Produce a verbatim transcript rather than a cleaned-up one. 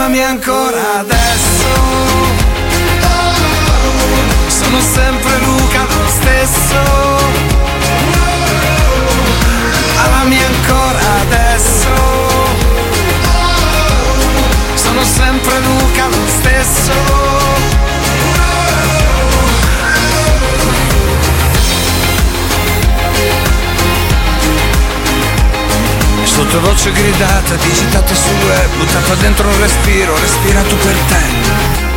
amami ancora adesso, sono sempre Luca lo stesso, amami ancora adesso, sono sempre Luca lo stesso. Sottovoce gridata, digitata sul web, buttata dentro un respiro, respirato per te.